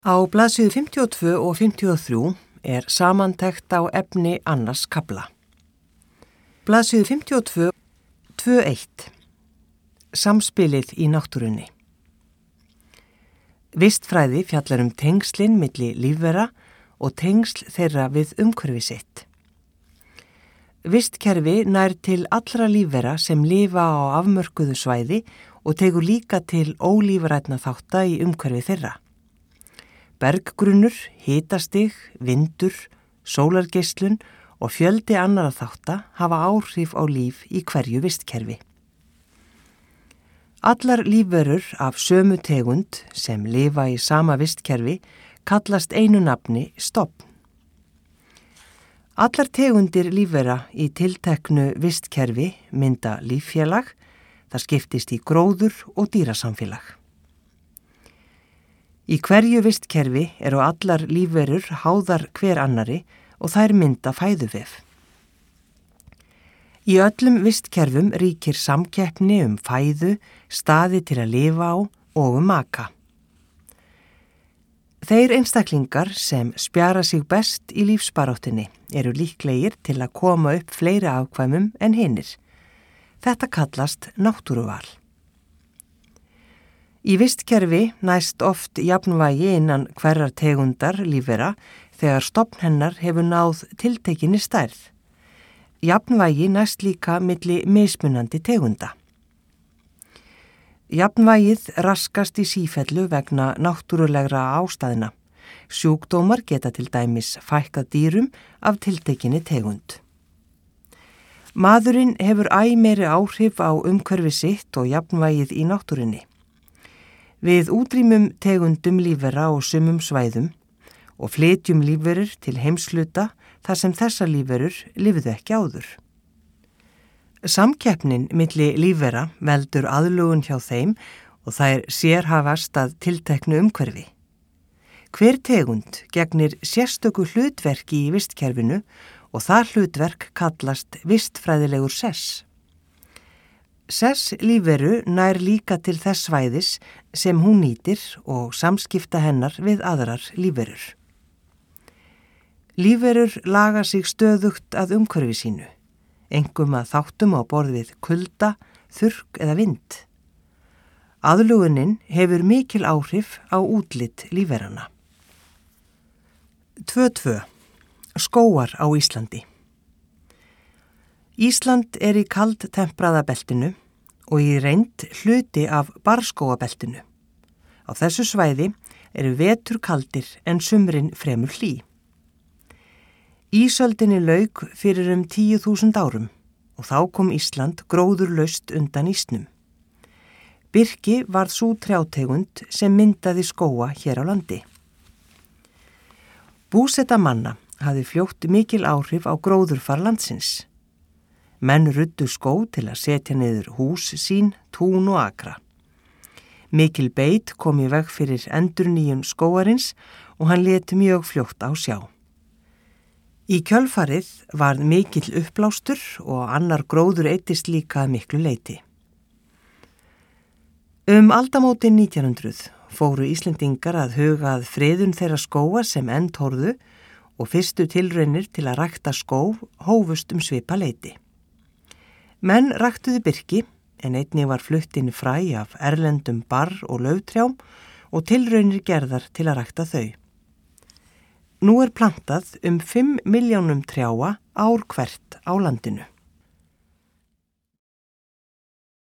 Á blaðsíðu 52 og 53 er samantekt á efni annars kafla. Blaðsíðu 52, 2.1. Samspilið í náttúrunni. Vistfræði fjallar tengslin milli lífvera og tengsl þeirra við umhverfi sitt. Vistkerfi nær til allra lífvera sem lifa á afmörkuðu svæði og tekur líka til ólífrænna þátta í umhverfi þeirra. Berggrunnur, hitastig, vindur, sólargeislun og fjöldi annarra þátta hafa áhrif á líf í hverju vistkerfi. Allar lífverur af sömu tegund sem lifa í sama vistkerfi kallast einu nafni stofn. Allar tegundir lífvera í tilteknu vistkerfi mynda líffélag, það skiptist í gróður og dýrasamfélag. Í hverju vistkerfi eru allar lífverur háðar hver annari og þær mynda fæðuvef. Í öllum vistkerfum ríkir samkeppni fæðu, staði til að lifa á og maka. Þeir einstaklingar sem spjara sig best í lífsbaráttunni eru líklegir til að koma upp fleiri afkvæmum en hinir. Þetta kallast náttúruval. Í vistkerfi næst oft jafnvægi innan hverrar tegundar lífvera þegar stofn hennar hefur náð tiltekinni stærð. Jafnvægi næst líka milli mismunandi tegunda. Jafnvægið raskast í sífellu vegna náttúrulegra ástæðna. Sjúkdómar geta til dæmis fækkað dýrum af tiltekinni tegund. Maðurinn hefur æ meiri áhrif á umhverfi sitt og jafnvægið í náttúrunni. Við útrýmum tegundum lífvera á sumum svæðum og flytjum lífverur til heimshluta þar sem þessar lífverur lifðu ekki áður. Samkeppnin milli lífvera veldur aðlögun hjá þeim og þær sérhæfast að tilteknu umhverfi. Hver tegund gegnir sérstöku hlutverki í vistkerfinu og það hlutverk kallast vistfræðilegur sess. Sess lífveru nær líka til þess svæðis sem hún nýtir og samskipta hennar við aðrar lífverur. Lífverur laga sig stöðugt að umhverfi sínu, einkum að þáttum á borð við kulda, þurrk eða vind. Aðlögunin hefur mikil áhrif á útlit lífverana. 2.2. Skógar á Íslandi. Ísland er í kaldtempraða beltinu og í reynd hluti af barrskógabeltinu. Á þessu svæði eru vetur kaldir en sumrin fremur hlý. Ísöldinni lauk fyrir 10.000 árum og þá kom Ísland gróðurlaust undan ísnum. Birki varð sú trjátegund sem myndaði skóga hér á landi. Búseta manna hafði fljótt mikil áhrif á gróðurfar landsins. Menn ruddu skóg til að setja niður hús sín, tún og akra. Mikil beit kom í veg fyrir endurnýjun skógarins og hann lét mjög fljótt á sjá. Í kjölfarið varð mikill uppblástur og annar gróður eyddist líka að miklu leyti. Aldamótin 1900 fóru Íslendingar að huga að friðun þeirra skóga sem enn torðu og fyrstu tilraunir til að rækta skóg hófust svipa leyti. Menn ræktuðu birki en einnig var flutt inn fræ af erlendum barr og lauftrjám og tilraunir gerðar til að rækta þau. Nú er plantað 5 milljónum trjáa ár hvert á landinu.